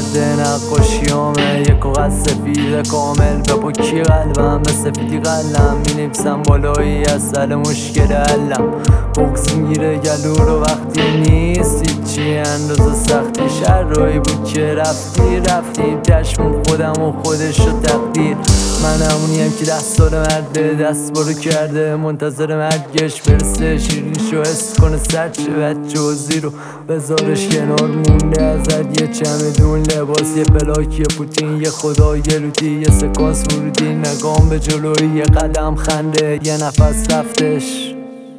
کرده نقاشیامه یه کاغذ سفید کامل به پاکی قلبم به سفیدی قلم مینویسم بالایی اصل مشکل علم بغض میگیره گلو رو وقتی نیست هیچی اندازه سختی شرایی بود که رفتیم چشمون خودم و خودش و تقدیر من همونیم که 10 سال مرده دست برو کرده منتظر مرگش برسه شیرینشو حس کنه سرچه بچه و زیرو بذارش کنار مونده ازت یه چمدون لباس یه بلاک یه پوتین یه خدا یه لوتی یه سکانس ورودی نگام به جلوی یه قدم خنده یه نفس رفتش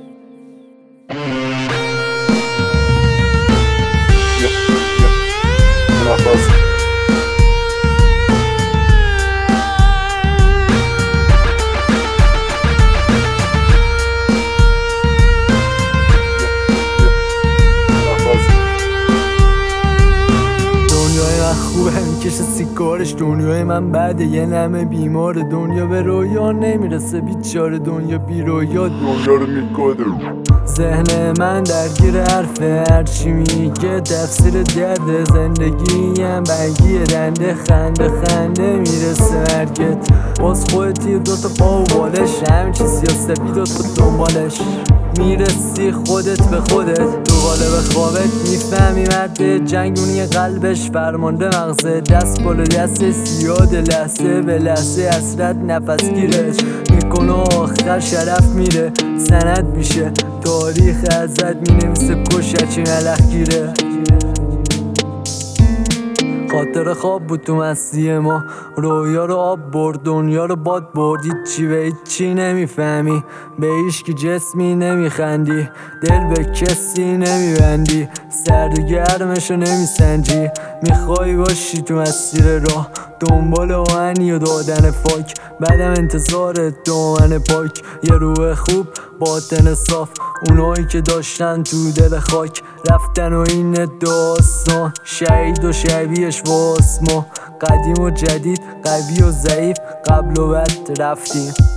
خوبه میکشه سیگارش دنیای من بعده یه نمه بیمار دنیا به رویا نمیرسه بیچاره دنیا بی رویا دنیا رو میکاده ذهن من درگیر حرفه هرچی میگه تفسیر درد زندگیم برگی رنده خنده میرسه مرگت باز خودتی دوتا پا و بالش همین چی سیاسبی دوتا دنبالش میرسی خودت به خودت تو قالب خوابت میفهمی مرد جنگونی قلبش فرمانده مغزه دست بالا دست زیاد لحظه به لحظه حسرت نفس گیرش میکنه آخر شرف میره سند میشه تاریخ ازت مینویسه کشچی ملخ گیره خاطر خواب بود تو مستی ما رویا رو آب برد دنیا رو باد برد هیچی به هیچی نمیفهمی به هیچکی جسمی نمیخندی دل به کسی نمیبندی سرد گرمشو نمیسنجی میخوای باشی تو مسیر راه دنبال آهنی و دادن فاک بعدم انتظار دامن پاک یه روح خوب باطن صاف اونایی که داشتن تو دل خاک رفتن و این داستان شهید و شبیهش واسما قدیم و جدید قوی و ضعیف قبل و بعد رفتیم